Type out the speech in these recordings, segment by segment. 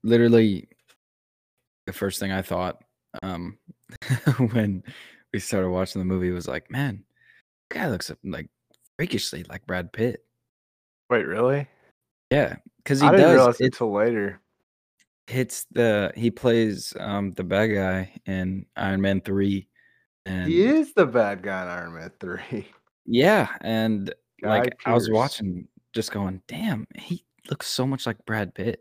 literally the first thing I thought um, when we started watching the movie was like, man, guy looks like freakishly like Brad Pitt. Wait, really? Yeah, because he I didn't does. realize it till later. He plays the bad guy in Iron Man 3, He and is the bad guy in Iron Man 3. yeah, and Guy like I was Pearce. watching, just going, damn, he looks so much like Brad Pitt.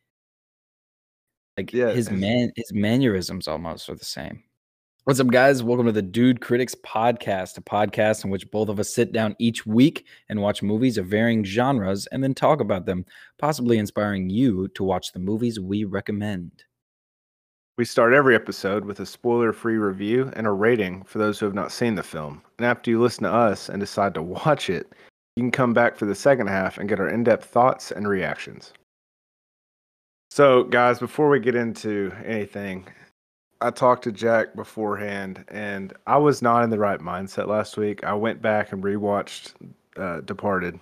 Like Yeah, his his mannerisms almost are the same. What's up, guys? Welcome to the Dude Critics Podcast, a podcast in which both of us sit down each week and watch movies of varying genres and then talk about them, possibly inspiring you to watch the movies we recommend. we start every episode with a spoiler-free review and a rating for those who have not seen the film. And after you listen to us and decide to watch it, you can come back for the second half and get our in-depth thoughts and reactions. So, guys, before we get into anything, I talked to Jack beforehand, and I was not in the right mindset last week. I went back and rewatched Departed,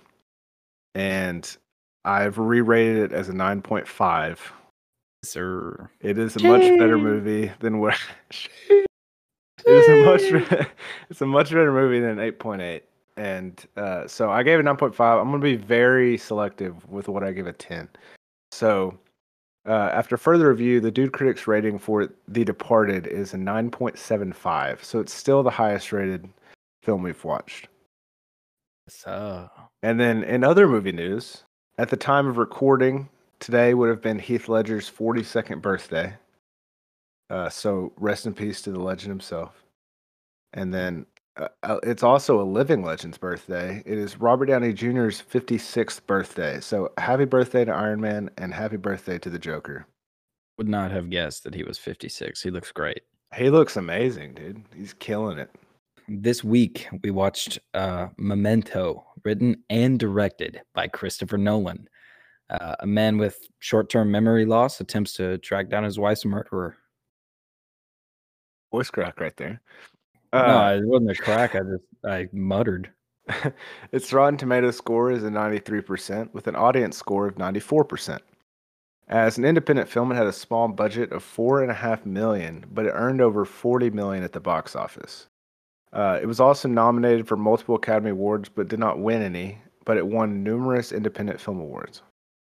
and I've re-rated it as a 9.5. Sir. It is a much better movie than what it is it's a much better movie than 8.8. And so I gave it 9.5. I'm going to be very selective with what I give a 10. So after further review, the Dude Critics rating for The Departed is a 9.75. So it's still the highest rated film we've watched. So, And then in other movie news, at the time of recording, today would have been Heath Ledger's 42nd birthday. So rest in peace to the legend himself. And then it's also a living legend's birthday. It is Robert Downey Jr.'s 56th birthday. So happy birthday to Iron Man and happy birthday to the Joker. would not have guessed that he was 56. He looks great. He looks amazing, dude. He's killing it. This week, we watched Memento, written and directed by Christopher Nolan. A man with short-term memory loss attempts to track down his wife's murderer. Voice crack right there. No, it wasn't a crack. I muttered. Its Rotten Tomato score is a 93% with an audience score of 94%. As an independent film, it had a small budget of $4.5 million, but it earned over $40 million at the box office. It was also nominated for multiple Academy Awards, but did not win any, but it won numerous independent film awards.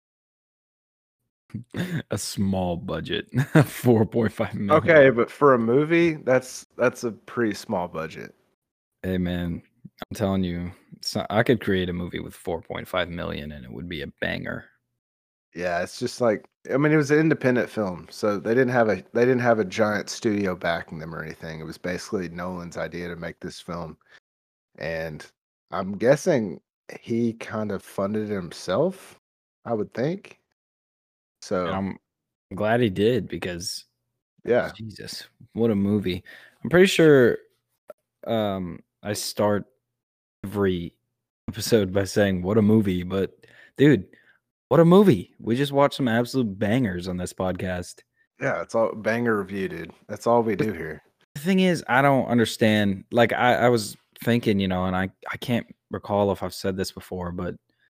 A small budget, 4.5 million. Okay, but for a movie, that's a pretty small budget. Hey man, I'm telling you, I could create a movie with 4.5 million and it would be a banger. Yeah, it's just like, I mean, it was an independent film, so they didn't have a giant studio backing them or anything. It was basically Nolan's idea to make this film, and I'm guessing he kind of funded it himself, I would think. And So I'm glad he did because yeah, Jesus, what a movie. I'm pretty sure I start every episode by saying what a movie, but dude, what a movie. We just watched some absolute bangers on this podcast. yeah, it's all banger review, dude. That's all we do here. The thing is, I don't understand. Like I was thinking, and I can't recall if I've said this before, but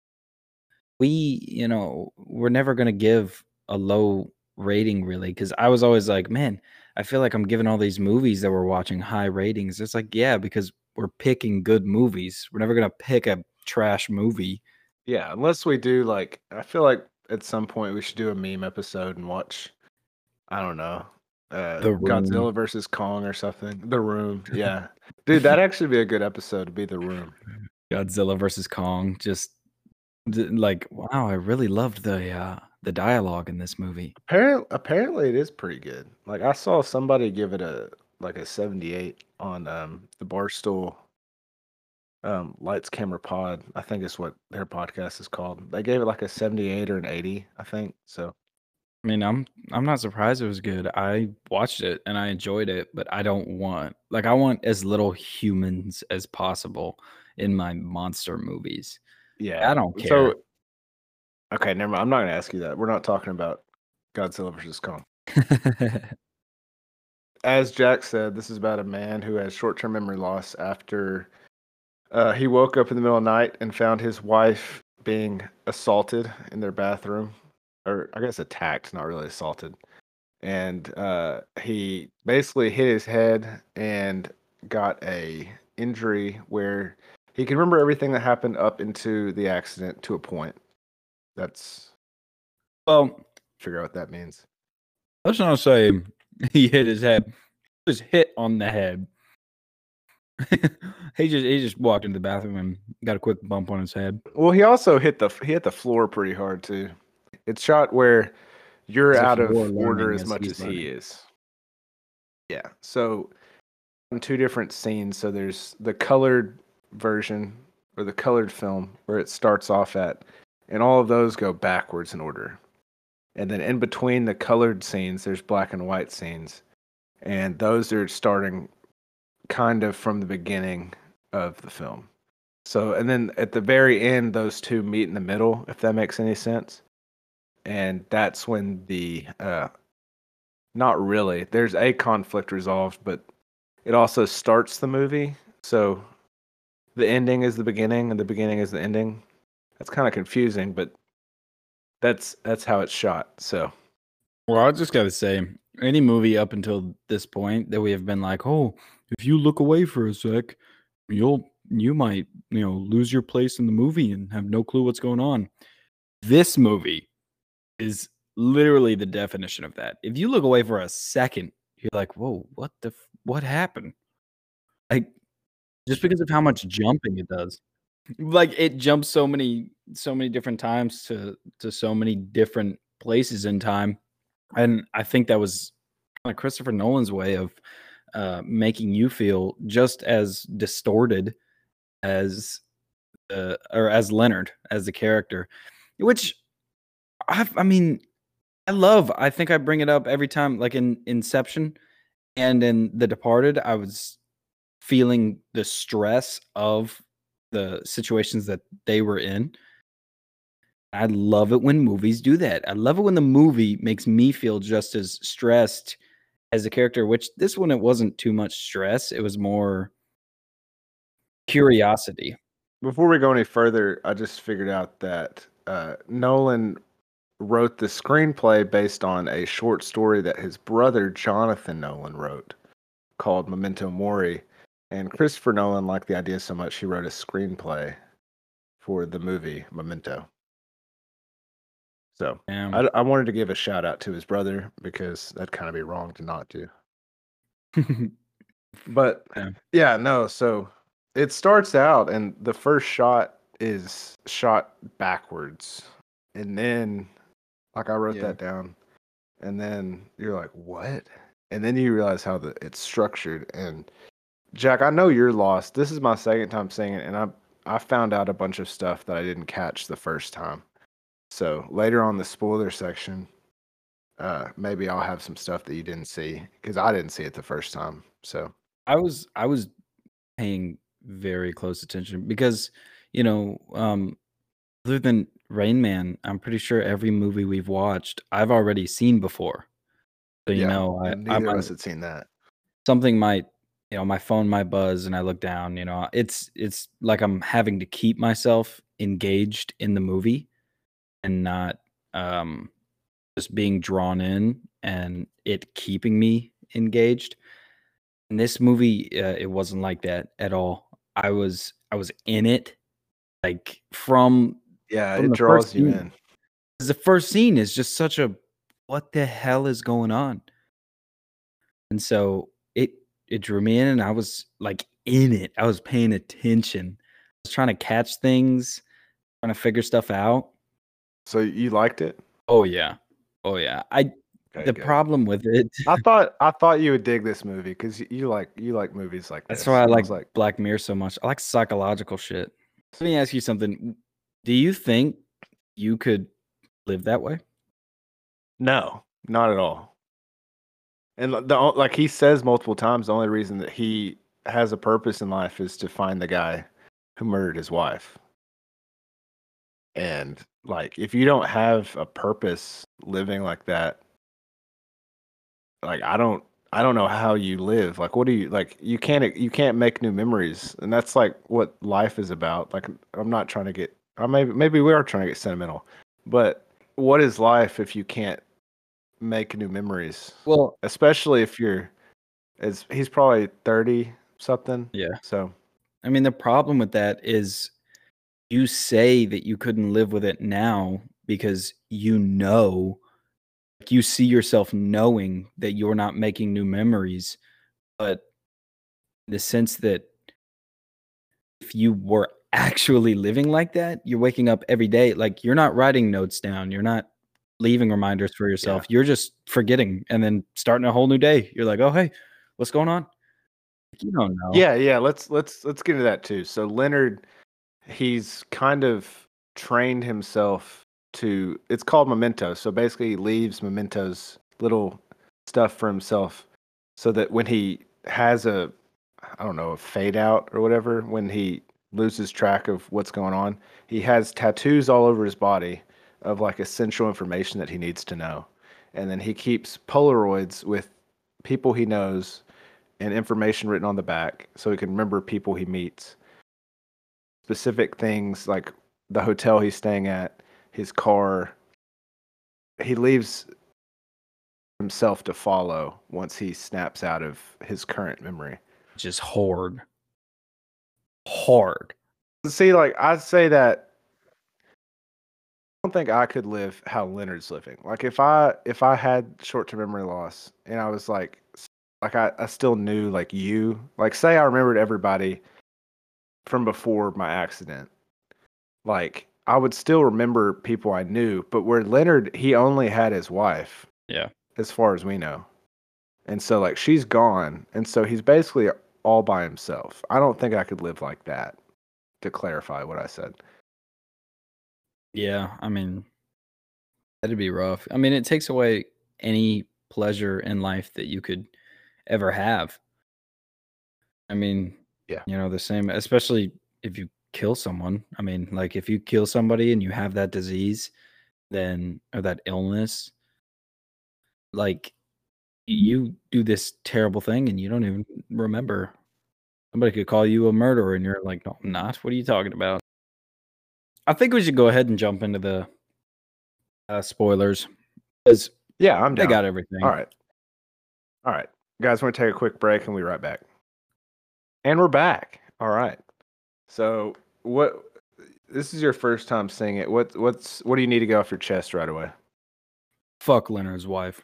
we're never gonna give a low rating really, because I was always like, man, I feel like I'm giving all these movies that we're watching high ratings. It's like, yeah, because we're picking good movies. We're never gonna pick a trash movie. Yeah, unless we do like, I feel like at some point we should do a meme episode and watch, I don't know, The Room. Godzilla versus Kong or something. The Room, yeah, dude, that'd actually be a good episode to be The Room. Godzilla versus Kong. Just like, wow, I really loved the dialogue in this movie. Apparently, it is pretty good. Like I saw somebody give it a 78 on the Barstool Lights Camera Pod. I think is what their podcast is called. They gave it like a 78 or an 80, I think. So I mean, I'm not surprised it was good. I watched it and I enjoyed it, but I want as little humans as possible in my monster movies. yeah. I don't care. So okay, never mind. I'm not gonna ask you that. We're not talking about Godzilla versus Kong. As Jack said, this is about a man who has short-term memory loss after he woke up in the middle of the night and found his wife being assaulted in their bathroom. or I guess attacked, not really assaulted. And he basically hit his head and got a injury where he can remember everything that happened up into the accident to a point. That's Well, figure out what that means. let's not say he hit his head. He was hit on the head. he just walked into the bathroom and got a quick bump on his head. Well, he also hit the floor pretty hard too. It's shot where you're As if out you of were order learning as as much he's as he learning. is. Yeah. So in two different scenes. So there's the colored version or the colored film where it starts off at, and all of those go backwards in order. And then in between the colored scenes, there's black and white scenes. And those are starting kind of from the beginning of the film. So, and then at the very end, those two meet in the middle, if that makes any sense. And that's when the, not really, there's a conflict resolved, but it also starts the movie. So the ending is the beginning and the beginning is the ending. That's kind of confusing, but that's how it's shot. So, Well, I just gotta say, any movie up until this point that we have been like, oh, if you look away for a sec, you might lose your place in the movie and have no clue what's going on. This movie is literally the definition of that. If you look away for a second, you're like, whoa, what happened? Like, just because of how much jumping it does. Like, it jumps so many different times to so many different places in time. And I think that was kinda Christopher Nolan's way of, making you feel just as distorted as, or as Leonard, as the character, which I mean, I think I bring it up every time, like in Inception and in The Departed, I was feeling the stress of the situations that they were in. I love it when movies do that. I love it when the movie makes me feel just as stressed as the character, which this one, it wasn't too much stress. It was more curiosity. before we go any further, I just figured out that Nolan wrote the screenplay based on a short story that his brother Jonathan Nolan wrote called Memento Mori. And Christopher Nolan liked the idea so much he wrote a screenplay for the movie Memento. So Damn. I wanted to give a shout out to his brother because that'd kind of be wrong to not do. But Yeah. yeah, no. So it starts out, and the first shot is shot backwards, and then like I wrote Yeah. that down, and then you're like, what? And then you realize how it's structured. And Jack, I know you're lost. This is my second time seeing it, and I found out a bunch of stuff that I didn't catch the first time. So later on the spoiler section, maybe I'll have some stuff that you didn't see because I didn't see it the first time. So I was paying very close attention because, other than Rain Man, I'm pretty sure every movie we've watched, I've already seen before. So, yeah, I and I neither of might us had seen that. something might, my phone might buzz and I look down, it's like I'm having to keep myself engaged in the movie and not, um, just being drawn in and it keeping me engaged. In this movie, it wasn't like that at all. I was in it, like, Yeah, from it the first draws you scene. in. 'Cause the first scene is just such a, "What the hell is going on?" And so it drew me in, and I was, like, in it. I was paying attention. I was trying to catch things, trying to figure stuff out. So you liked it? Oh, yeah. Oh, yeah. Okay, The good. problem with it I thought you would dig this movie because you like movies like that's this. why I And I like was like, Black Mirror so much. I like psychological shit. Let me ask you something. Do you think you could live that way? no, not at all. And like he says multiple times, the only reason that he has a purpose in life is to find the guy who murdered his wife. And like, if you don't have a purpose living like that, like I don't know how you live. Like, what do you like? You can't make new memories, and that's like what life is about. Like, I'm not trying to get, or maybe we are trying to get sentimental, but what is life if you can't make new memories? Well, Especially if he's probably 30 something. yeah. So I mean, the problem with that is you say that you couldn't live with it now because you see yourself knowing that you're not making new memories, but in the sense that if you were actually living like that, you're waking up every day, like, you're not writing notes down, you're not leaving reminders for yeah. yourself, you're just forgetting and then starting a whole new day. You're like, "Oh, hey, what's going on?" You don't know. Yeah. Let's get into that too. So Leonard, he's kind of trained himself to. It's called memento. So basically, he leaves mementos, little stuff for himself, so that when he has I don't know, a fade out or whatever, when he loses track of what's going on, he has tattoos all over his body of like essential information that he needs to know. And then he keeps Polaroids with people he knows and information written on the back so he can remember people he meets. Specific things like the hotel he's staying at, his car. He leaves himself to follow once he snaps out of his current memory. Just hard. Hard. See, like I'd say that I don't think I could live how Leonard's living. Like if I had short term memory loss and I was like I still knew like you, like say I remembered everybody from before my accident. Like I would still remember people I knew, but where Leonard he only had his wife, Yeah. as far as we know. And so like she's gone, and so he's basically all by himself. I don't think I could live like that, to clarify what I said. Yeah, I mean, that'd be rough. I mean, it takes away any pleasure in life that you could ever have. I mean, Yeah. the same, especially if you kill someone. I mean, like if you kill somebody and you have that disease, then or that illness, like you do this terrible thing and you don't even remember. Somebody could call you a murderer and you're like, "No, I'm not. What are you talking about?" I think we should go ahead and jump into the spoilers because Yeah, I'm they down. got everything. All right. All right. Guys, we're gonna take a quick break and we'll be right back. And we're back. All right. So what this is your first time seeing it. What do you need to get off your chest right away? Fuck Leonard's wife.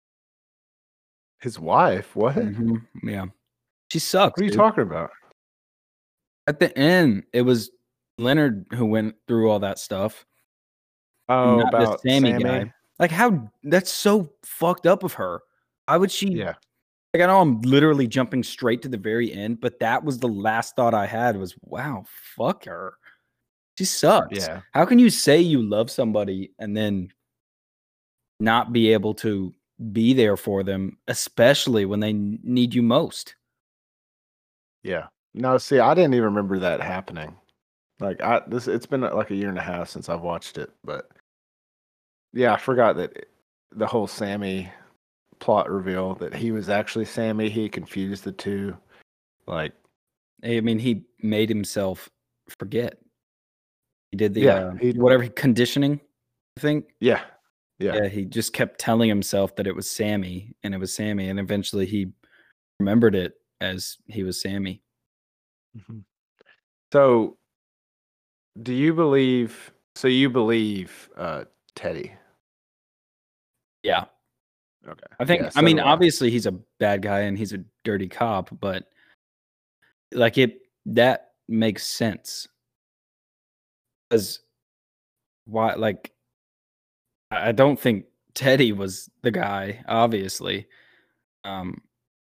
His wife? What? What Yeah. She sucks, are you dude. talking about? At the end, it was Leonard who went through all that stuff and Oh, not this about Sammy guy. Sammy? Like, how that's so fucked up of her. Why would she Yeah. like, I know I'm literally jumping straight to the very end, but that was the last thought I had was, "Wow, fuck her. She sucks." Yeah. How can you say you love somebody and then not be able to be there for them, especially when they need you most? Yeah. No, see, I didn't even remember that happening. Like it's been like a year and a half since I've watched it, but yeah, I forgot that the whole Sammy plot reveal that he was actually Sammy. He confused the two. Like, I mean, he made himself forget. He did the, yeah, whatever conditioning, I think. yeah, yeah. Yeah, he just kept telling himself that it was Sammy, and it was Sammy, and eventually he remembered it as he was Sammy. Mhm. So, do you believe? So you believe Teddy? Yeah. Okay. I think Yeah. I So mean, do I. obviously, he's a bad guy and he's a dirty cop, but, like, that makes sense. Because why like, I don't think Teddy was the guy, obviously, um,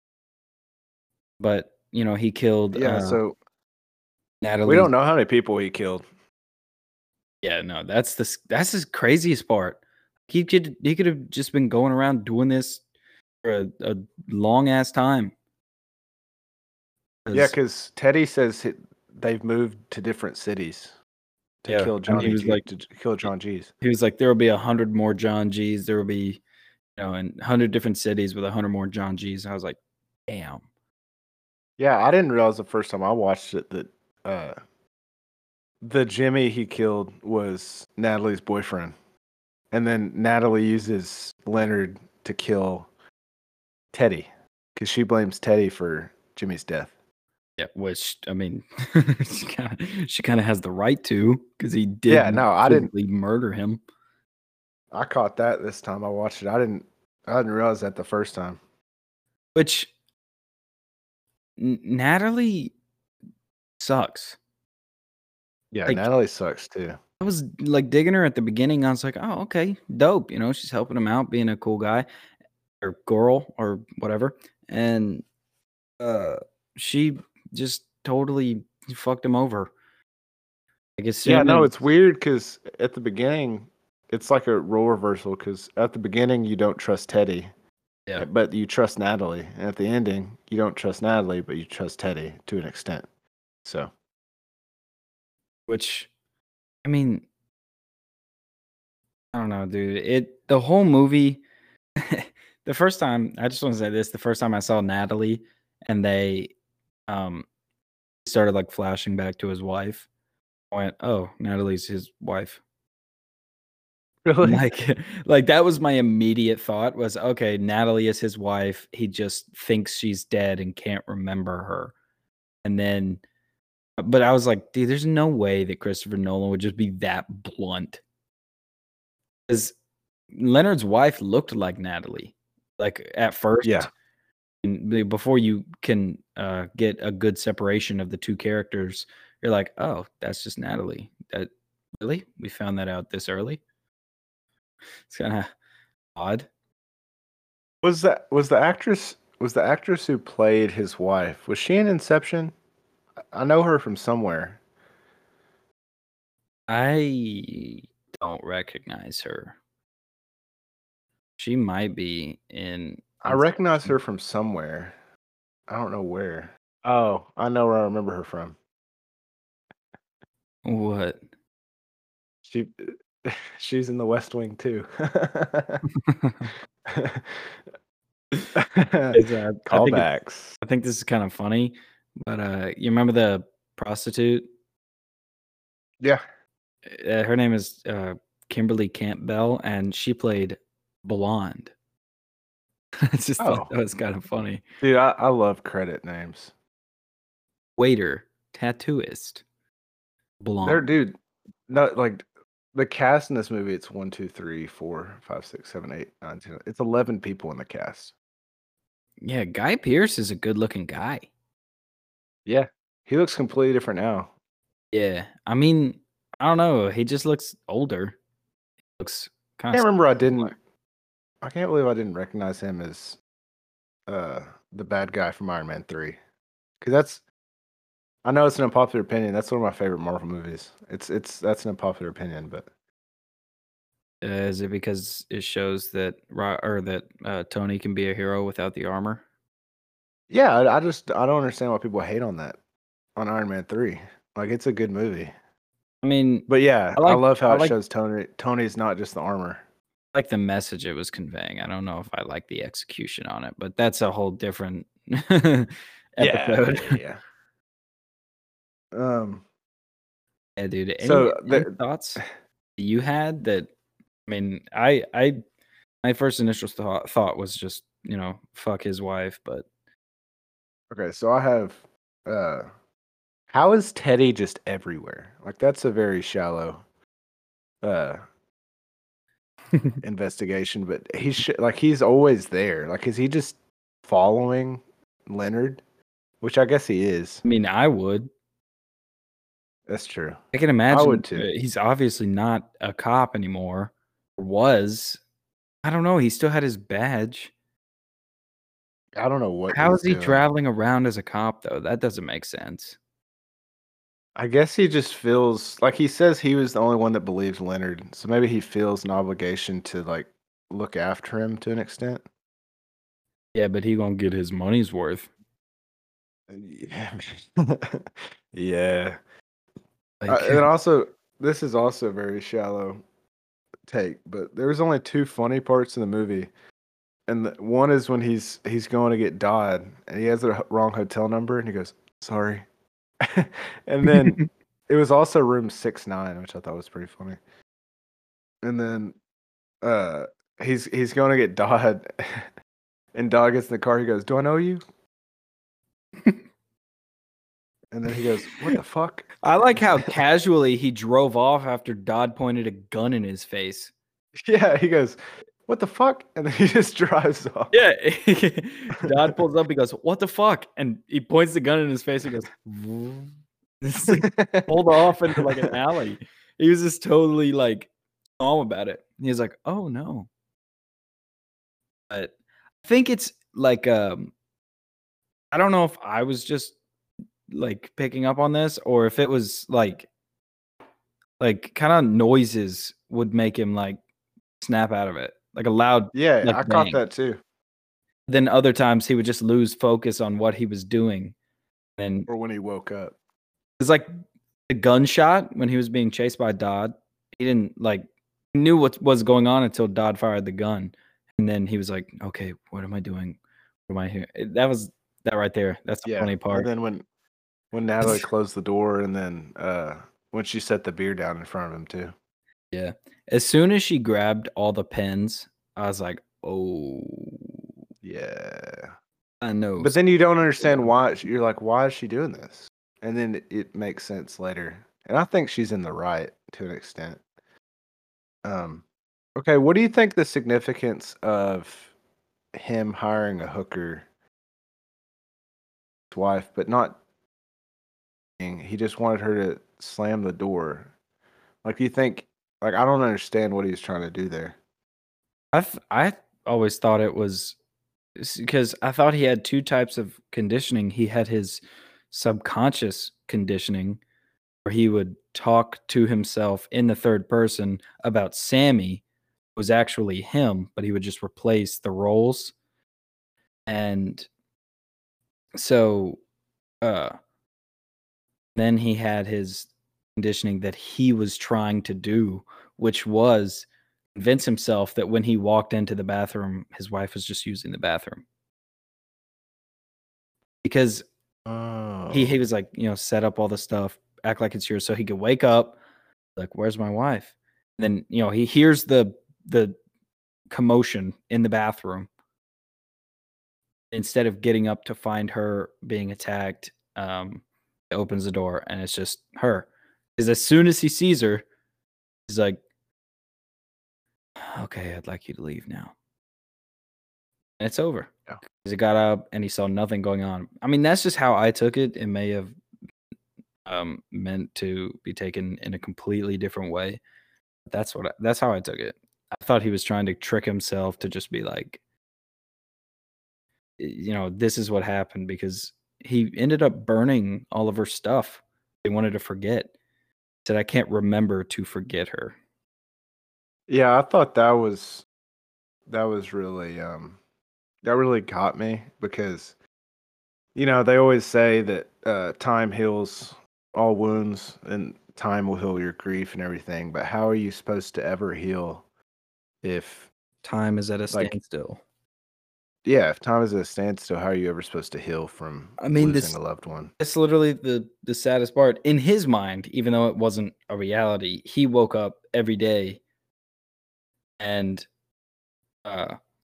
but, he killed, Yeah. So we Natalie's. don't know how many people he killed. Yeah, no, that's the craziest part. He could have just been going around doing this for a long ass time. Yeah, 'Cause because Teddy says they've moved to different cities to yeah, kill and he Johnny was G like to kill John G's. he was like, "There will be 100 more John G's. There will be, in 100 different cities with 100 more John G's." I was like, "Damn." Yeah, I didn't realize the first time I watched it that uh, the Jimmy he killed was Natalie's boyfriend. And then Natalie uses Leonard to kill Teddy because she blames Teddy for Jimmy's death. Yeah, which I mean, she kind of has the right to because he did Yeah, no, I didn't. physically murder him. I caught that this time I watched it. I didn't realize that the first time. Which Natalie sucks. Yeah, Like Natalie sucks too. I was like digging her at the beginning. I was like, oh, okay, dope. You know, she's helping him out, being a cool guy or girl or whatever. And she just totally fucked him over. Like as Yeah, soon no, as it's weird because at the beginning, it's like a role reversal because at the beginning, you don't trust Teddy, yeah, but you trust Natalie. And at the ending, you don't trust Natalie, but you trust Teddy to an extent. So, which I mean, I don't know, dude. The whole movie, the first time I just want to say this, the first time I saw Natalie and they um started like flashing back to his wife, I went, oh, Natalie's his wife. really? Like, like that was my immediate thought was, okay, Natalie is his wife. He just thinks she's dead and can't remember her. And then, but I was like, dude, there's no way that Christopher Nolan would just be that blunt. Because Leonard's wife looked like Natalie, like at Yeah. first, before you can get a good separation of the two characters, you're like, oh, that's just Natalie. That really? We found that out this early? It's kind of odd. Was the actress who played his wife? Was she in Inception? I know her from somewhere. I don't recognize her. She might be in I recognize Inception. her from somewhere. I don't know where. Oh, I know where I remember her from. What? She she's in the West Wing too. It's, Callbacks. I think this is kind of funny, but you remember the prostitute? Yeah. Her name is Kimberly Campbell, and she played Blonde. I just thought Oh, that was kind of funny. dude, I love credit names. Waiter, tattooist, They're blonde. dude, not like the cast in this movie. It's 1, 2, 3, 4, 5, 6, 7, 8, 9, 10. It's 11 people in the cast. Yeah, Guy Pearce is a good-looking guy. Yeah, he looks completely different now. Yeah, I mean, I don't know. He just looks older. Looks I kind can't of remember. similar. I can't believe I didn't recognize him as uh the bad guy from Iron Man 3. Because that's I know it's an unpopular opinion. That's one of my favorite Marvel movies. That's an unpopular opinion, but Is it because it shows that Tony can be a hero without the armor? yeah, I don't understand why people hate on that on Iron Man 3. Like it's a good movie. I mean, But yeah, I I like love how I it like shows Tony's not just the armor. like the message it was conveying. I don't know if I like the execution on it, but that's a whole different Yeah, episode. yeah, yeah. Um Yeah, dude. so Any the thoughts you had that? I mean, I my first initial thought was just fuck his wife, but okay, so I have uh how is Teddy just everywhere? Like that's a very shallow uh investigation, but he's always there. Like, is he just following Leonard? Which I guess he is. I mean, I would. That's true. I can I would imagine too. he's obviously not a cop anymore. Or was. I don't know. He still had his badge. I don't know what How he's is he doing. traveling around as a cop though? That doesn't make sense. I guess he just feels like he says he was the only one that believes Leonard, so maybe he feels an obligation to like look after him to an extent. Yeah, but he gonna get his money's worth. Yeah. Yeah. Like, And also, this is also a very shallow take, but there's only two funny parts in the movie. And one is when he's going to get Dodd, and he has the wrong hotel number, and he goes, "Sorry." And then it was also room 69, which I thought was pretty funny. And then uh, he's going to get Dodd, and Dodd gets in the car. He goes, "Do I know you?" And then he goes, "What the fuck?" I like how casually he drove off after Dodd pointed a gun in his face. Yeah, he goes, "What the fuck?" And then he just drives off. Yeah. Dodd pulls up, he goes, "What the fuck?" And he points the gun in his face and goes, "Vroom." It's like pulled off into like an alley. He was just totally like calm about it. He was like, "Oh no." But I think it's like I don't know if I was just like picking up on this or if it was like kind of noises would make him like snap out of it. Like a loud Yeah, like I caught bang. that too. Then other times he would just lose focus on what he was doing. And Or when he woke up. it's like the gunshot when he was being chased by Dodd. He didn't like he knew what was going on until Dodd fired the gun. And then he was like, "Okay, what am I doing? What am I here?" That was that right there. That's the Yeah, funny and part. then when Natalie closed the door, and then when she set the beer down in front of him too. Yeah. As soon as she grabbed all the pens, I was like, "Oh, Yeah. I know." But then you don't understand why. You're like, why is she doing this? And then it makes sense later. And I think she's in the right to an extent. Okay, what do you think the significance of him hiring a hooker, his wife, but not? He just wanted her to slam the door. Like, you think? Like, I don't understand what he's trying to do there. I always thought it was because I thought he had two types of conditioning. He had his subconscious conditioning where he would talk to himself in the third person about Sammy was actually him, but he would just replace the roles. And so uh then he had his conditioning that he was trying to do, which was convince himself that when he walked into the bathroom, his wife was just using the bathroom. Because he Oh, was like, set up all the stuff, act like it's yours, so he could wake up, like, "Where's my wife?" And then, he hears the commotion in the bathroom. Instead of getting up to find her being attacked, he opens the door and it's just her. Because as soon as he sees her, he's like, "Okay, I'd like you to leave now." And it's over. yeah. 'Cause he got up and he saw nothing going on. I mean, that's just how I took it. It may have meant to be taken in a completely different way. That's how I took it. I thought he was trying to trick himself to just be like, this is what happened because he ended up burning all of her stuff. They wanted to forget. Said, "I can't remember to forget her." Yeah, I thought that was really that really got me because they always say that time heals all wounds and time will heal your grief and everything, but how are you supposed to ever heal if Time is at a like standstill. yeah, if time is at a standstill, how are you ever supposed to heal from I mean, losing this a loved one? That's literally the saddest part. In his mind, even though it wasn't a reality, he woke up every day and uh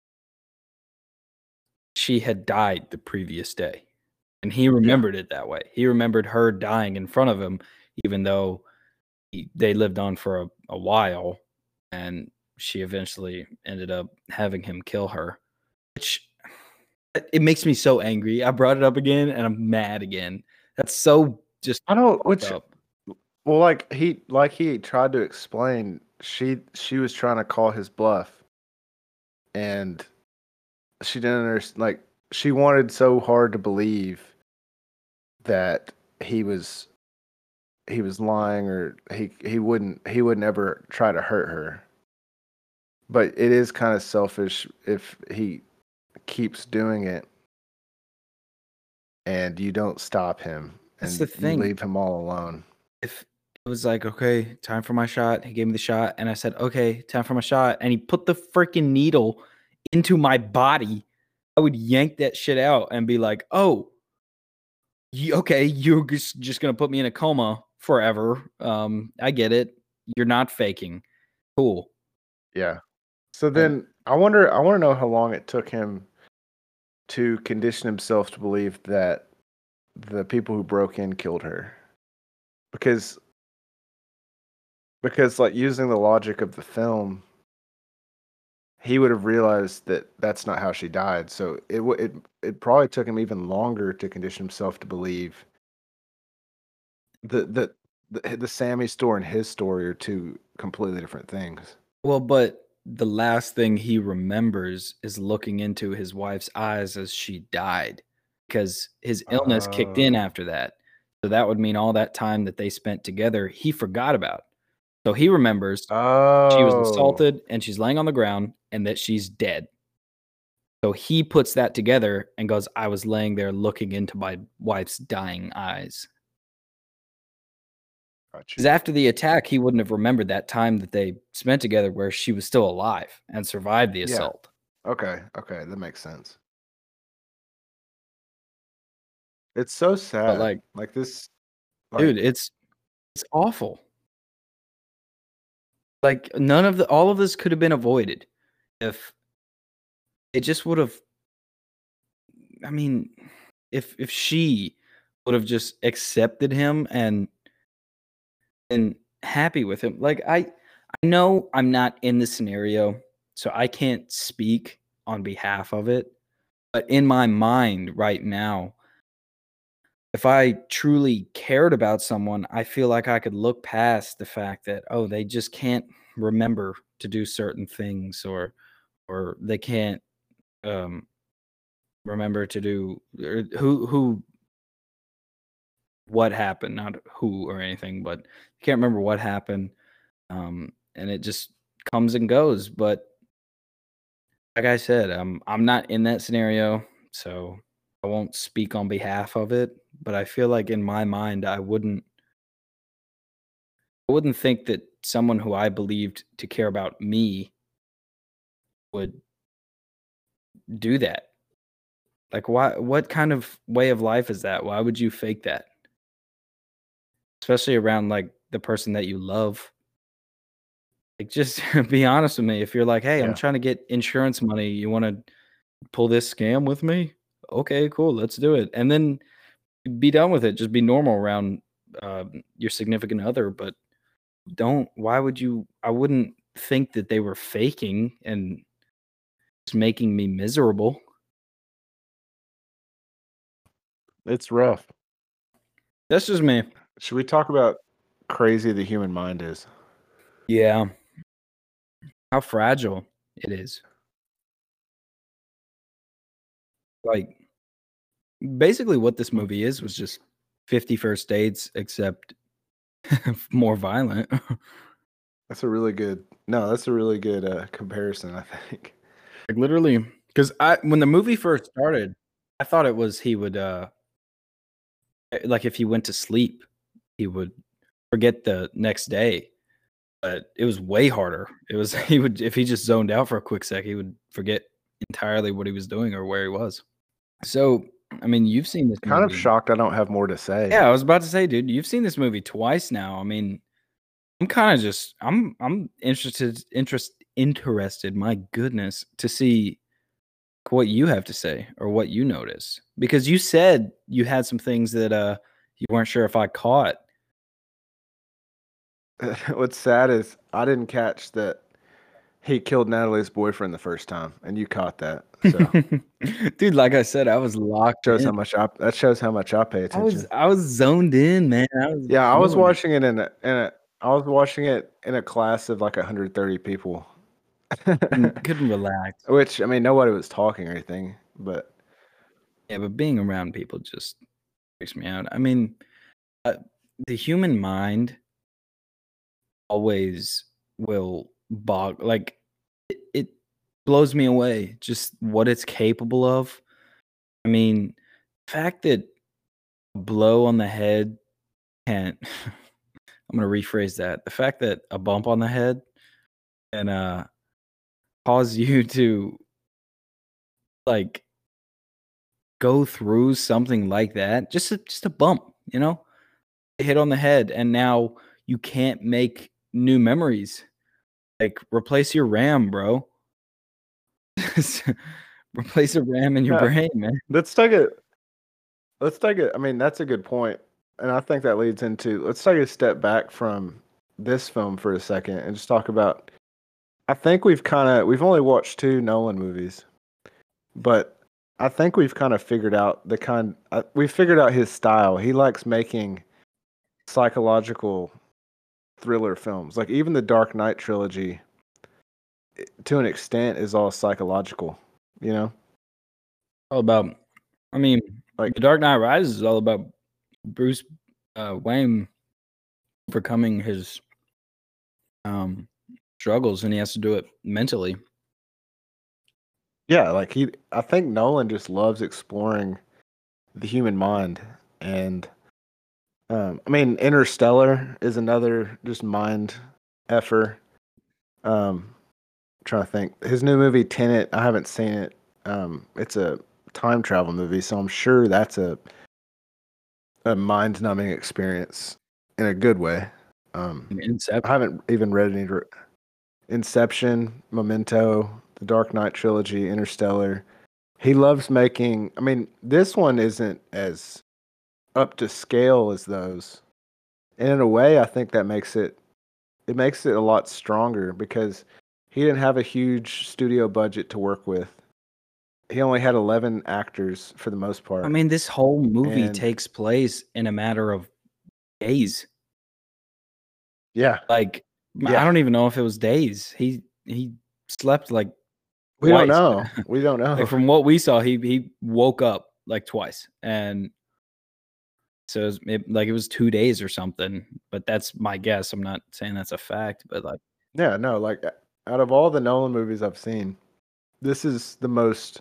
she had died the previous day. And he Yeah. remembered it that way. He remembered her dying in front of him, even though they lived on for a while, and she eventually ended up having him kill her, which it makes me so angry. I brought it up again, and I'm mad again. That's so just I don't fucked which up. well he tried to explain she was trying to call his bluff and she didn't understand like she wanted so hard to believe that he was he was lying or he wouldn't ever try to hurt her. But it is kind of selfish if he keeps doing it and you don't stop him That's the and you thing. leave him all alone. If it was like, "Okay, time for my shot," he gave me the shot, and I said, "Okay, time for my shot," and he put the freaking needle into my body, I would yank that shit out and be like, "Oh, okay, you're just gonna put me in a coma forever. I get it. You're not faking. Cool." Yeah. So then I want to know how long it took him to condition himself to believe that the people who broke in killed her. Because like using the logic of the film, he would have realized that that's not how she died. So it probably took him even longer to condition himself to believe the Sammy story and his story are two completely different things. Well, but the last thing he remembers is looking into his wife's eyes as she died, because his illness kicked in Oh. after that. So that would mean all that time that they spent together, he forgot about. So he remembers she was Oh. assaulted and she's laying on the ground and that she's dead. So he puts that together and goes, I was laying there looking into my wife's dying eyes. Got Because you. after the attack, he wouldn't have remembered that time that they spent together where she was still alive and survived the Yeah. assault. Okay, that makes sense. It's so But sad. like, Like this, dude, like it's awful. Like all of this could have been avoided if it just would have. I mean, if she would have just accepted him and happy with him. Like I know I'm not in the scenario, so I can't speak on behalf of it. But in my mind right now, if I truly cared about someone, I feel like I could look past the fact that, oh, they just can't remember to do certain things, or they can't um, remember to do or who what happened, not who or anything, but you can't remember what happened, and it just comes and goes. But like I said, I'm not in that scenario, so I won't speak on behalf of it. But I feel like in my mind, I wouldn't think that someone who I believed to care about me would do that. Like, why? What kind of way of life is that? Why would you fake that? Especially around like the person that you love. Like, just be honest with me. If you're like, hey, I'm yeah. trying to get insurance money, you want to pull this scam with me? Okay, cool, let's do it. And then be done with it. Just be normal around your significant other. But don't. Why would you? I wouldn't think that they were faking and just making me miserable. It's rough. That's just me. Should we talk about crazy the human mind is? Yeah. How fragile it is. Like, basically, what this movie is was just 50 First Dates, except more violent. That's a really good. No, that's a really good comparison, I think. Like, literally, because when the movie first started, I thought it was he would, like, if he went to sleep, he would forget the next day. But it was way harder. It was he would if he just zoned out for a quick sec, he would forget entirely what he was doing or where he was. So, I mean, you've seen this Kind of movie. shocked I don't have more to say. Yeah, I was about to say, dude, you've seen this movie twice now. I mean, I'm kinda just I'm interested, my goodness, to see what you have to say or what you notice. Because you said you had some things that, you weren't sure if I caught. What's sad is I didn't catch that he killed Natalie's boyfriend the first time, and you caught that. So Dude, like I said, I was locked shows in. how much that shows how much I pay I was attention. I was zoned in, man. I was Yeah, I was feeling it. watching it I was watching it in a class of like 130 people. Couldn't relax. Which I mean nobody was talking or anything, but Yeah, but being around people just freaks me out. I mean, uh, the human mind always will like, it blows me away just what it's capable of. I mean, the fact that a blow on the head can't I'm gonna rephrase that. The fact that a bump on the head can, cause you to, like, go through something like that, just a bump, you know? A hit on the head, and now you can't make new memories. Like, replace your RAM, bro. Replace a RAM in your No, brain, man. let's take it. Let's take it. I mean, that's a good point, and I think that leads into let's take a step back from this film for a second and just talk about. I think we've only watched two Nolan movies, but I think we've kind of figured out we figured out his style. He likes making psychological thriller films. Like even the Dark Knight trilogy, to an extent, is all psychological. You know, All about, I mean, like The Dark Knight Rises is all about Bruce Wayne overcoming his struggles, and he has to do it mentally. yeah, like I think Nolan just loves exploring the human mind, and I mean, Interstellar is another just mind effer. Trying to think, his new movie Tenet, I haven't seen it. It's a time travel movie, so I'm sure that's a mind numbing experience in a good way. I Inception. haven't even read any Inception, Memento, the Dark Knight trilogy, Interstellar. He loves making. I mean, this one isn't as up to scale as those, and in a way, I think that makes it a lot stronger because he didn't have a huge studio budget to work with. He only had 11 actors for the most I part, mean, this whole movie and takes place in a matter of days. yeah, Like, I yeah, don't even know if it was days. He slept like we don't twice. know. We don't Like know. from what we saw, he woke up like twice, and so it was 2 days or something. But that's my guess. I'm not saying that's a fact, but like, Yeah, no, like out of all the Nolan movies I've seen, this is the most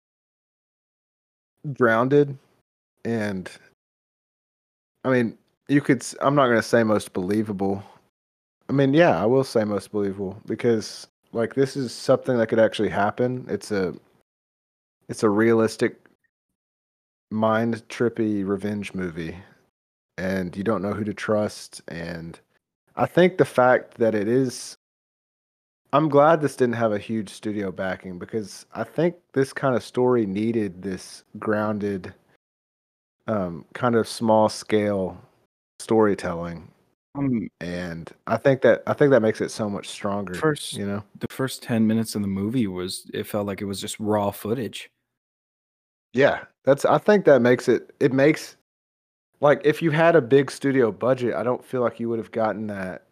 grounded and I mean, I'm not going to say most believable. I mean, yeah, I will say most believable because like this is something that could actually happen. It's a realistic mind trippy revenge movie and you don't know who to trust and I think the fact that I'm glad this didn't have a huge studio backing because I think this kind of story needed this grounded kind of small scale storytelling um, and I think that makes it so much stronger, first you know. the first 10 minutes of the movie it felt like it was just raw footage. Yeah, that's I think that makes like if you had a big studio budget, I don't feel like you would have gotten that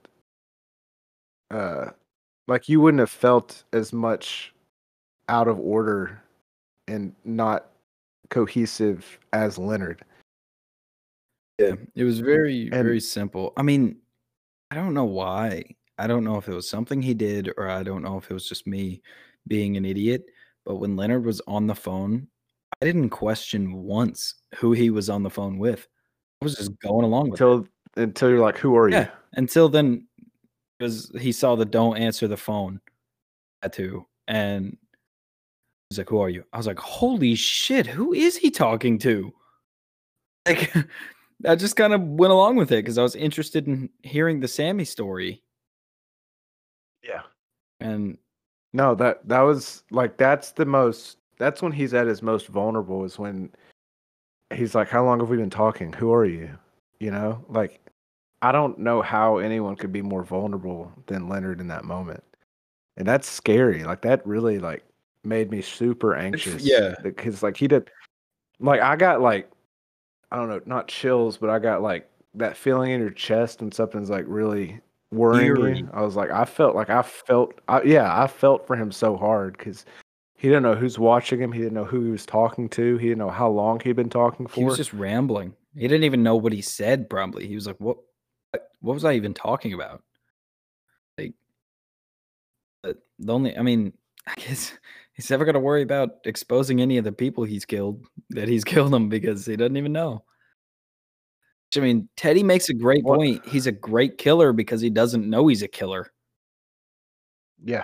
uh like you wouldn't have felt as much out of order and not cohesive as Leonard. Yeah, it was very, And very simple. I mean, I don't know why. I don't know if it was something he did, or I don't know if it was just me being an idiot, but when Leonard was on the phone, I didn't question once who he was on the phone with. I was just going along with it. until you're like, who are you? Yeah, until then, because he saw the "Don't answer the phone" tattoo, and he's like, "Who are you?" I was like, "Holy shit, who is he talking to?" Like, I just kind of went along with it because I was interested in hearing the Sammy story, Yeah. and No, that was like that's when he's at his most vulnerable is when he's like, how long have we been talking? Who are you? You know? Like I don't know how anyone could be more vulnerable than Leonard in that moment. And that's scary. Like that really like made me super anxious yeah, because like he did like I got like I don't know, not chills, but I got like that feeling in your chest when something's like really worrying you. eerie. I was like, I felt for him so hard because he didn't know who's watching him. He didn't know who he was talking to. He didn't know how long he'd been talking He was for. just rambling. He didn't even know what he said, probably. He was like, what was I even talking about?" Like, the only I mean, I guess he's never gonna worry about exposing any of the people he's killed, that he's killed them, because he doesn't even know. I mean, Teddy makes a great What? point. He's a great killer because he doesn't know he's a killer. Yeah.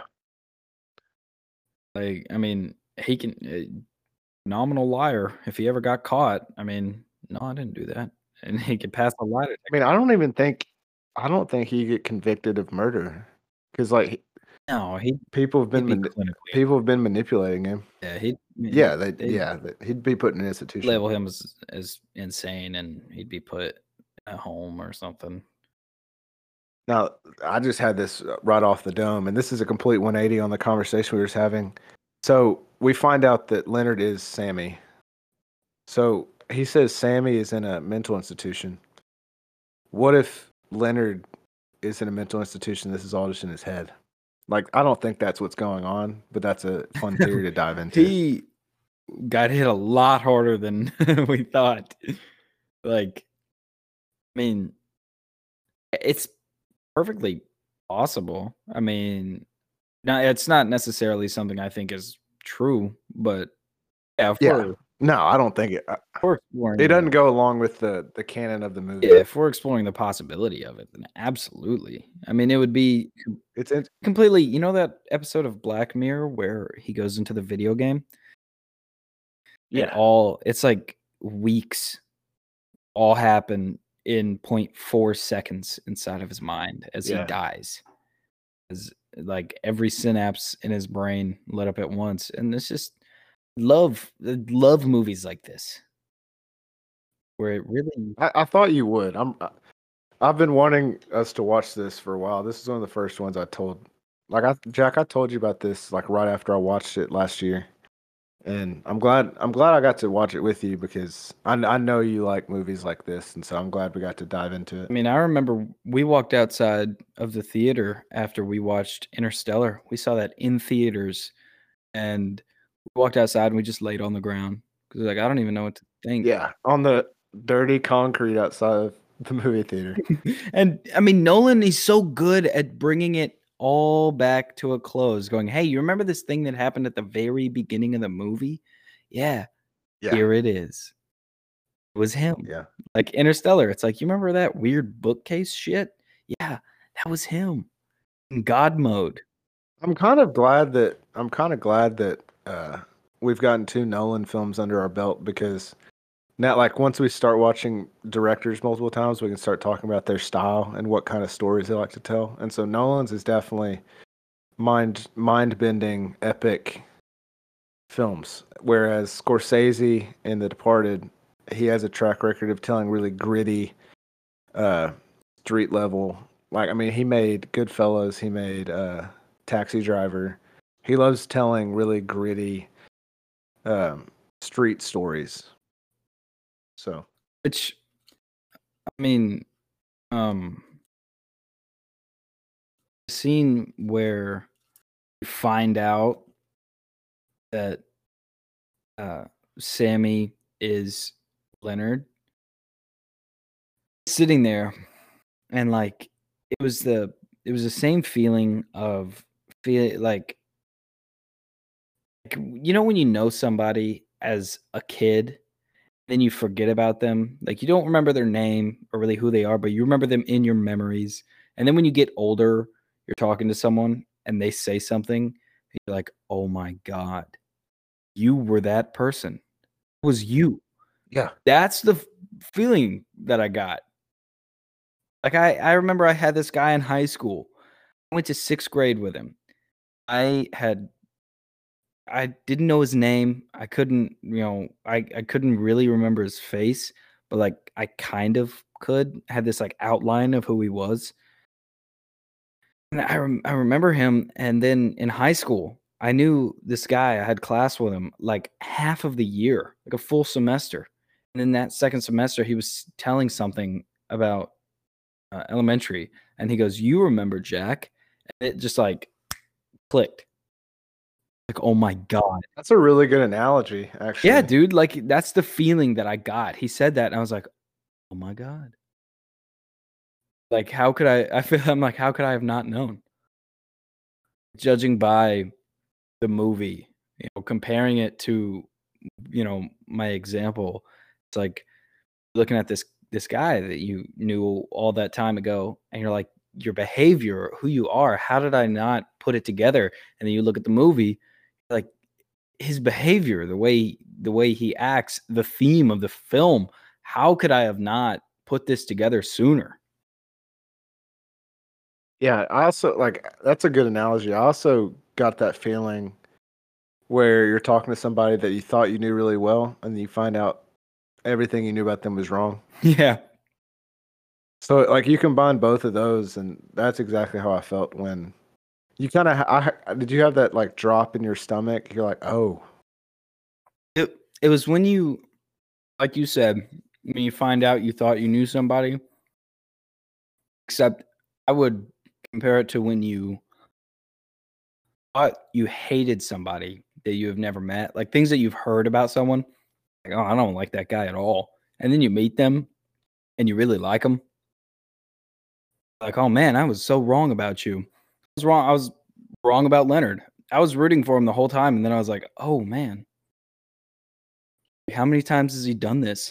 Like, I mean, he can phenomenal liar if he ever got caught. I mean, "No, I didn't do that," and he could pass the lie I mean, detector. I don't think he get convicted of murder because like No, People have he'd been be clinically. people have been manipulating him. Yeah, Yeah, they'd he'd be put in an institution. label him as insane, and he'd be put at home or something. Now, I just had this right off the dome, and this is a complete 180 on the conversation we were just having. So we find out that Leonard is Sammy. So he says Sammy is in a mental institution. What if Leonard is in a mental institution? This is all just in his head. Like, I don't think that's what's going on, but that's a fun theory to dive into. He got hit a lot harder than we thought. Like, I mean, it's perfectly possible. I mean, now it's not necessarily something I think is true, but yeah, Yeah. No, I don't think it. if we're exploring It doesn't go along with the canon of the movie. yeah, if we're exploring the possibility of it, then absolutely. I mean, it would be It's completely. You know that episode of Black Mirror where he goes into the video game? It's like weeks all happen in 0.4 seconds inside of his mind as he Yeah. dies. As like every synapse in his brain lit up at once. And it's just love movies like this. Where it really I thought you would. I've been wanting us to watch this for a while. This is one of the first ones I told. Jack, I told you about this like right after I watched it last year, and I'm glad I got to watch it with you because I know you like movies like this, and so I'm glad we got to dive into it. I mean, I remember we walked outside of the theater after we watched Interstellar. We saw that in theaters, and we walked outside and we just laid on the ground because like I don't even know what to think. Yeah, on the dirty concrete outside of the movie theater. And I mean, Nolan, he's so good at bringing it all back to a close, going, "Hey, you remember this thing that happened at the very beginning of the movie? Yeah, here it is. It was him." Yeah. Like Interstellar, it's like, you remember that weird bookcase shit? Yeah, that was him in God mode. I'm kind of glad that we've gotten 2 Nolan films under our belt because now, like once we start watching directors multiple times, we can start talking about their style and what kind of stories they like to tell. And so Nolan's is definitely mind bending, epic films. Whereas Scorsese in The Departed, he has a track record of telling really gritty, street level. Like I mean, he made Goodfellas, he made Taxi Driver. He loves telling really gritty, street stories. So, Which, I mean, the scene where you find out that Sammy is Leonard sitting there, and like it was the same feeling of feel like you know when you know somebody as a kid, then you forget about them. Like you don't remember their name or really who they are, but you remember them in your memories. And then when you get older, you're talking to someone and they say something, you're like, "Oh my God, you were that person. It was you." yeah. That's the feeling that I got. Like I remember I had this guy in high school. I went to 6th grade with him. I had I didn't know his name. I couldn't, I couldn't really remember his face, but like I kind of could. Had this like outline of who he was. And I remember him, and then in high school, I knew this guy. I had class with him like half of the year, like a full semester. And then that second semester, he was telling something about elementary, and he goes, "You remember Jack?" And it just like clicked. Like, oh my God. That's a really good analogy, actually. Yeah, dude, like, that's the feeling that I got. He said that, and I was like, "Oh my God." Like, how could I feel I'm like, how could I have not known? Judging by the movie, comparing it to, my example, it's like looking at this guy that you knew all that time ago, and you're like, your behavior, who you are, how did I not put it together? And then you look at the movie, like, his behavior, the way he acts, the theme of the film, how could I have not put this together sooner? Yeah, I also like that's a good analogy. I also got that feeling where you're talking to somebody that you thought you knew really well, and then you find out everything you knew about them was wrong. Yeah. So like you combine both of those, and that's exactly how I felt when you kind of. Did you have that like drop in your stomach? You're like, oh, It was when you, like you said, when you find out you thought you knew somebody, except I would compare it to when you thought you hated somebody that you have never met, like things that you've heard about someone, like, oh, I don't like that guy at all. And then you meet them and you really like them. Like, oh man, I was so wrong about you. I was wrong about Leonard. I was rooting for him the whole time. And then I was like, oh man, how many times has he done this?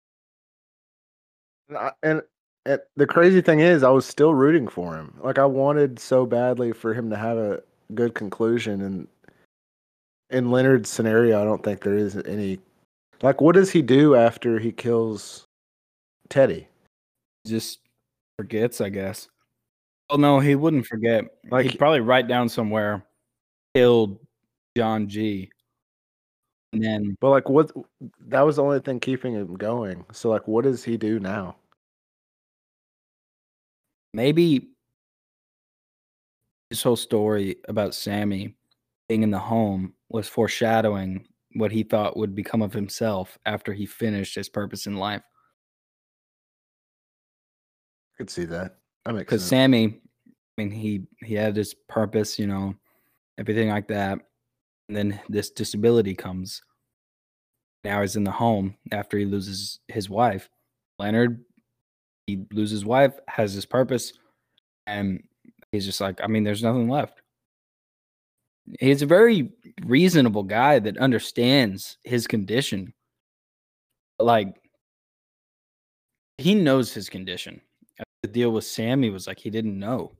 and the crazy thing is, I was still rooting for him. Like I wanted so badly for him to have a good conclusion, and in Leonard's scenario, I don't think there is any. Like, what does he do after he kills Teddy? Just forgets, I guess. Oh no, he wouldn't forget. He'd Like, probably write down somewhere, killed John G. And then but like, what? That was the only thing keeping him going. So, like, what does he do now? maybe this whole story about Sammy being in the home was foreshadowing what he thought would become of himself after he finished his purpose in life. I could see that. That makes Because sense. Sammy, I mean, he had his purpose, everything like that. And then this disability comes. Now he's in the home after he loses his wife. Leonard, he loses his wife, has his purpose, and he's just like, I mean, there's nothing left. He's a very reasonable guy that understands his condition. Like, he knows his condition. The deal with Sammy was like he didn't know.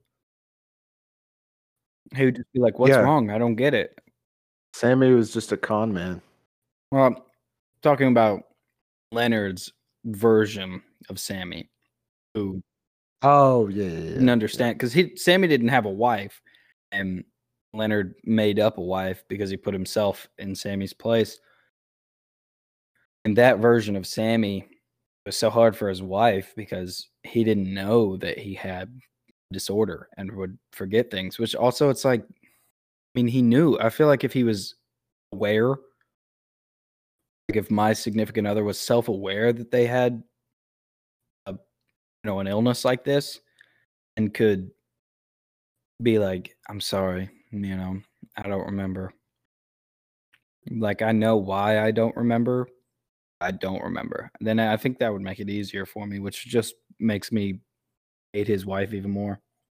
He would just be like, "What's Yeah, wrong? I don't get it." Sammy was just a con man. Well, talking about Leonard's version of Sammy, who Oh yeah, yeah, didn't yeah, yeah. understand because he Sammy didn't have a wife, and Leonard made up a wife because he put himself in Sammy's place. And that version of Sammy was so hard for his wife because he didn't know that he had disorder and would forget things, which also it's like, I mean, he knew. I feel like if he was aware, like if my significant other was self-aware that they had a, an illness like this and could be like, I'm sorry, I don't remember. Like I know why I don't remember. I don't remember. Then I think that would make it easier for me, which just makes me hate his wife even more.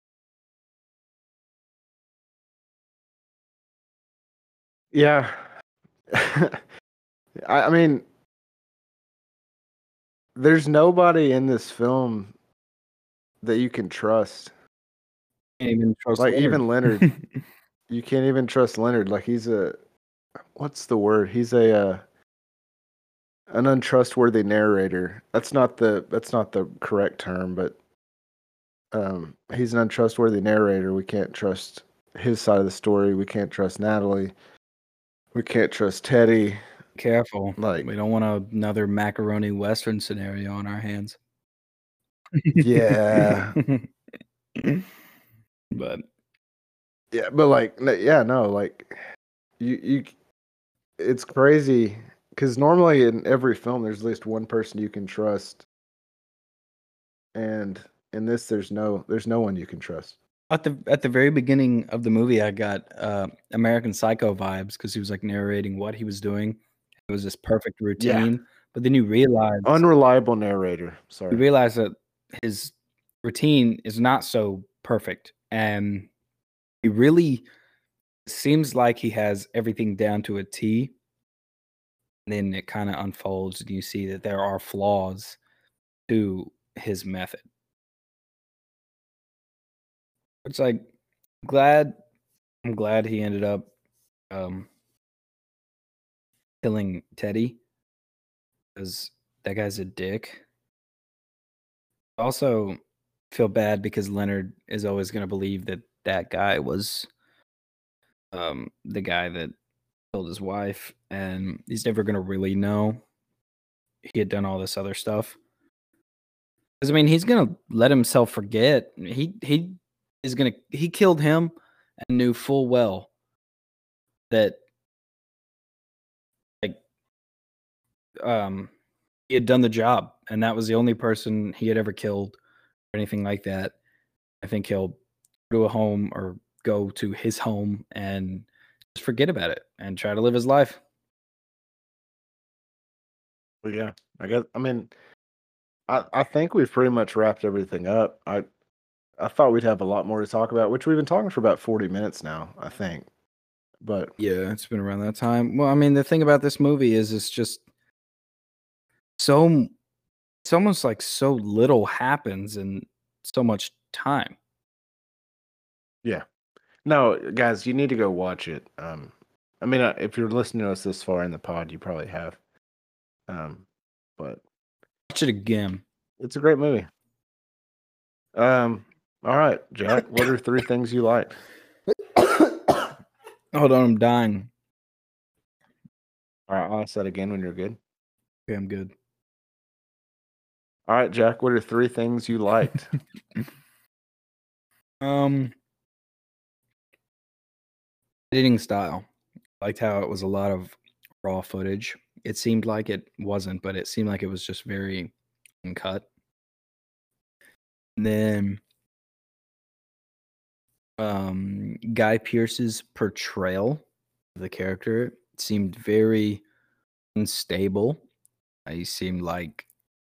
Yeah. I mean, there's nobody in this film that you can trust. Can't even trust Like Leonard. even Leonard, you can't even trust Leonard. Like he's a what's the word? He's a an untrustworthy narrator. That's not the correct term, but he's an untrustworthy narrator. We can't trust his side of the story. We can't trust Natalie. We can't trust Teddy. Careful. Like, We don't want another macaroni western scenario on our hands. yeah, But yeah, but like, yeah, no, like, you, it's crazy because normally in every film there's at least one person you can trust, and in this there's no one you can trust. at the very beginning of the movie, I got American Psycho vibes because he was like narrating what he was doing. It was this perfect Yeah, routine, but then unreliable narrator. you Sorry. realize that his routine is not so perfect, and he really seems like he has everything down to a T. And then it kind of unfolds, and you see that there are flaws to his method. It's like glad I'm glad he ended up um, killing Teddy because that guy's a dick. Also, feel bad because Leonard is always going to believe that that guy was the guy that killed his wife, and he's never going to really know he had done all this other stuff. Because I mean, he's going to let himself forget. He killed him and knew full well that like he had done the job, and that was the only person he had ever killed or anything like that. I think he'll go to a home or go to his home and just forget about it and try to live his life. But yeah, I guess. I mean, I think we've pretty much wrapped everything up. I thought we'd have a lot more to talk about, which we've been talking for about 40 minutes now, I think. But Yeah, it's been around that time. Well, I mean, the thing about this movie is it's just so it's almost like so little happens in so much time. yeah, no, guys, you need to go watch it. I mean, if you're listening to us this far in the pod, you probably have. But Watch it again. it's a great movie. All right, Jack, what are 3 things you liked? Hold on, I'm dying. All right, I'll ask that again when you're good. Okay, I'm good. All right, Jack, what are 3 things you liked? Editing style. I liked how it was a lot of raw footage. It seemed like it wasn't, but it seemed like it was just very uncut. And then Guy Pearce's portrayal of the character seemed very unstable. He seemed like,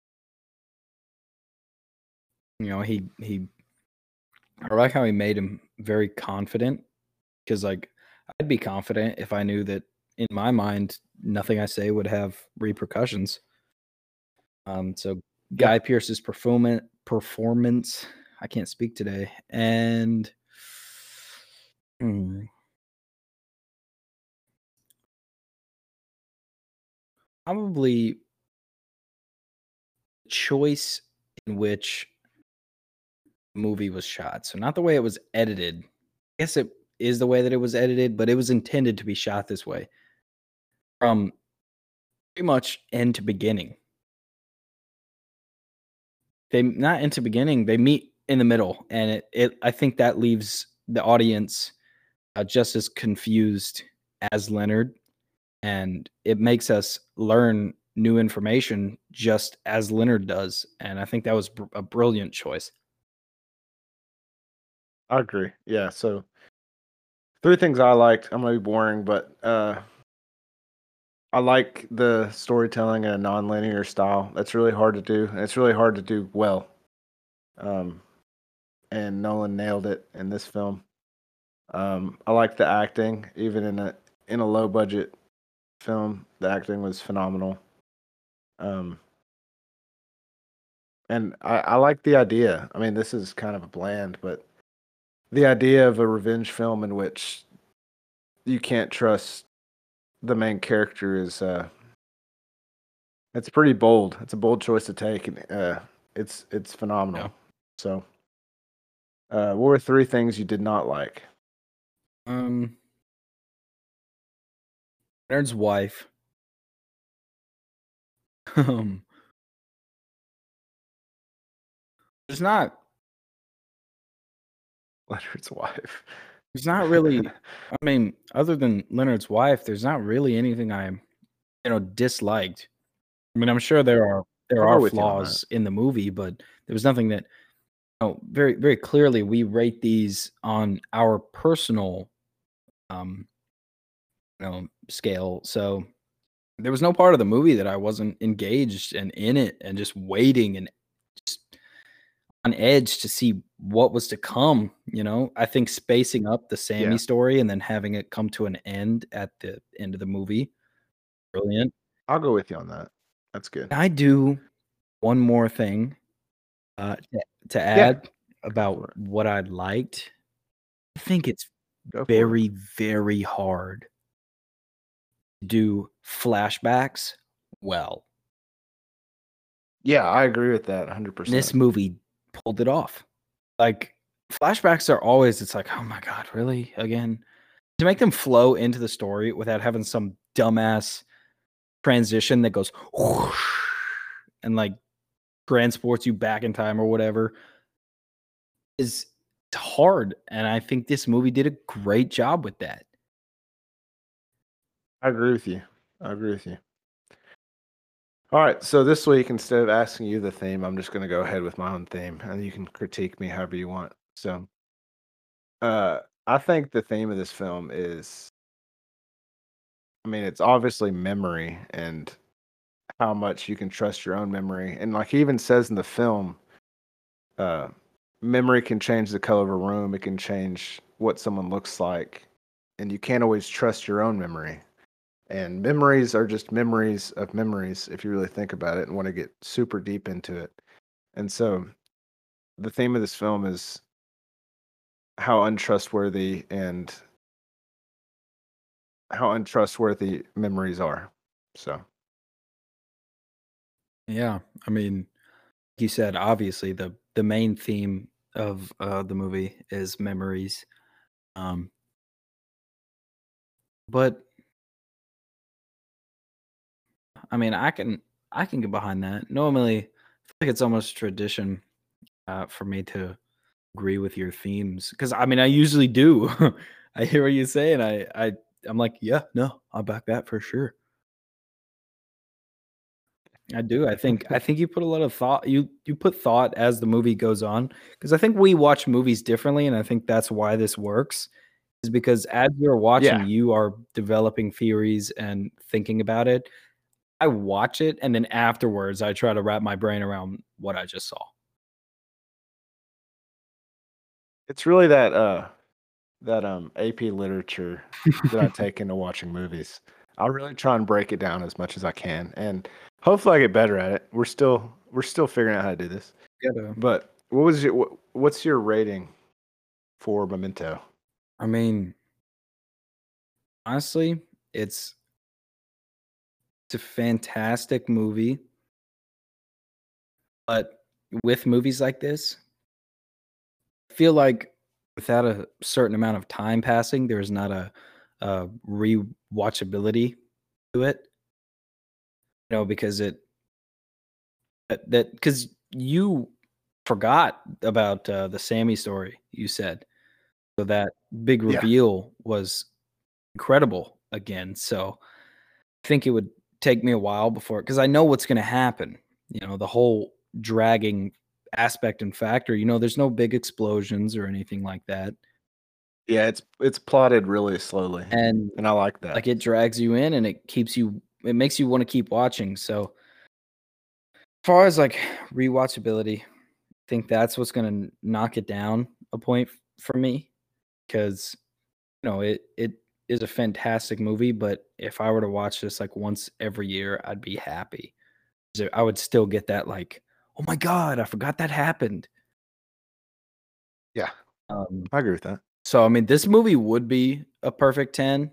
he I like how he made him very confident, because like I'd be confident if I knew that in my mind nothing I say would have repercussions. So Yeah. Guy Pearce's performance, I can't speak today, and probably the choice in which the movie was shot. So not the way it was edited. I guess it is the way that it was edited, but it was intended to be shot this way from pretty much end to beginning. They not into beginning, they meet in the middle, and it I think that leaves the audience just as confused as Leonard, and it makes us learn new information just as Leonard does, and I think that was a brilliant choice. I agree. Yeah, so 3 things I liked. I'm gonna be boring, but I like the storytelling in a non-linear style. That's really hard to do, and it's really hard to do well. Um, and Nolan nailed it in this film. I like the acting, even in a low budget film. The acting was phenomenal. Um, and I like the idea. I mean, this is kind of a bland, but the idea of a revenge film in which you can't trust the main character is it's pretty bold. It's a bold choice to take, and it's phenomenal. Yeah. So, what were 3 things you did not like? Leonard's wife. Um, there's not Leonard's wife. there's not really I mean, other than Leonard's wife, there's not really anything I, disliked. I mean, I'm sure there I'll go are with you on that. flaws in the movie, but there was nothing that, very very clearly we rate these on our personal um, scale. So there was no part of the movie that I wasn't engaged and in it and just waiting and just on edge to see what was to come. I think spacing up the Sammy Yeah, story and then having it come to an end at the end of the movie, brilliant. I'll go with you on that. That's good. I do one more thing to Yeah, add go for about it. what I liked. I think it's Go for it. very, very hard to do flashbacks well. Yeah, I agree with that This 100%. movie pulled it off. like flashbacks are always it's like, "Oh my god, really? Again?" To make them flow into the story without having some dumbass transition that goes whoosh and like transports you back in time or whatever is hard. And I think this movie did a great job with that. I agree with you. I agree with you. All right, so this week, instead of asking you the theme, I'm just going to go ahead with my own theme, and you can critique me however you want. So, I think the theme of this film is, I mean, it's obviously memory and how much you can trust your own memory. And like he even says in the film, uh, memory can change the color of a room, it can change what someone looks like, and you can't always trust your own memory. And memories are just memories of memories if you really think about it and want to get super deep into it. And so the theme of this film is how untrustworthy memories are. So Yeah. I mean, you said obviously the main theme of the movie is memories. Um but I mean I can get behind that. Normally I feel like it's almost tradition for me to agree with your themes because I mean I usually do. I hear what you say and I'm like, yeah, no, I'll back that for sure. I do. I think you put a lot of thought you put thought as the movie goes on because I think we watch movies differently and I think that's why this works is because as you're watching yeah, you are developing theories and thinking about it. I watch it and then afterwards I try to wrap my brain around what I just saw. it's really that AP literature that I take into watching movies. I really try and break it down as much as I can, and hopefully I get better at it. We're still figuring out how to do this. Gotta But what's your rating for Memento? I mean, honestly, it's it's a fantastic movie, but with movies like this, I feel like without a certain amount of time passing, there's not a rewatchability to it. Because that because you forgot about the Sammy story. You said so that big Yeah. reveal was incredible again. So I think it would take me a while before because I know what's going to happen. The whole dragging aspect and factor. There's no big explosions or anything like that. Yeah, it's plotted really slowly, And and I like that. like it drags you in and it makes you want to keep watching. So as far as like rewatchability, I think that's what's gonna knock it down a point for me because it is a fantastic movie, but if I were to watch this like once every year, I'd be happy. So I would still get that like, oh my god, I forgot that happened. Yeah, Um, I agree with that. so I mean, this movie would be a perfect 10,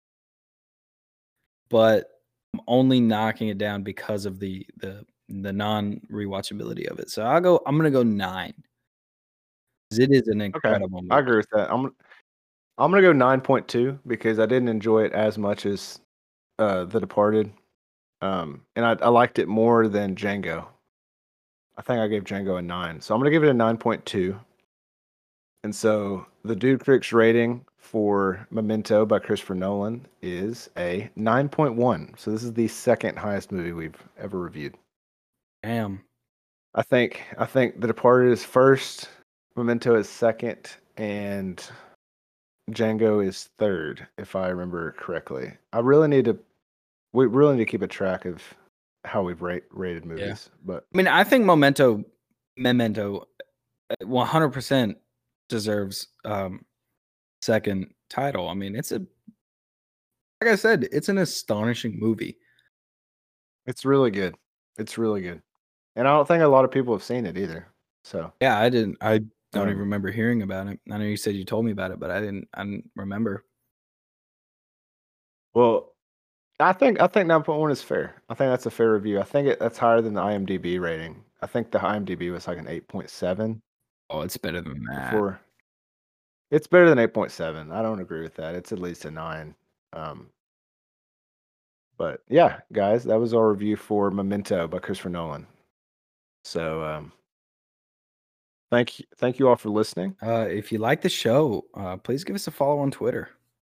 but I'm only knocking it down because of the non rewatchability of it. So I'm gonna go 9 'cause it is an Okay, incredible I agree movie. with that. I'm gonna go 9.2 because I didn't enjoy it as much as The Departed, and I liked it more than Django. I think I gave Django a 9, so I'm gonna give it a 9.2. And so the Dude Critics rating for Memento by Christopher Nolan is a 9.1. So this is the second highest movie we've ever reviewed. Damn. I think The Departed is first, Memento is second, and Django is third, if I remember correctly. We really need to keep a track of how we've rated Yeah. movies. But I mean, I think Memento 100% deserves second title. I mean, like I said, it's an astonishing movie. it's really good. It's really good. And I don't think a lot of people have seen it either. So, Yeah, I don't even um, remember hearing about it. I know you said you told me about it, but I didn't remember. well, I think 9.1 is fair. I think that's a fair review. That's higher than the IMDb rating. I think the IMDb was like an 8.7. Oh, it's better than that. before. It's better than 8.7. I don't agree with that. It's at least a 9. Um, but yeah, guys, that was our review for Memento by Christopher Nolan. So thank you all for listening. If you like the show, please give us a follow on Twitter.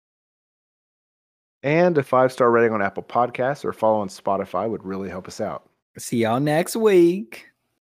And a 5-star rating on Apple Podcasts or follow on Spotify would really help us out. See y'all next week.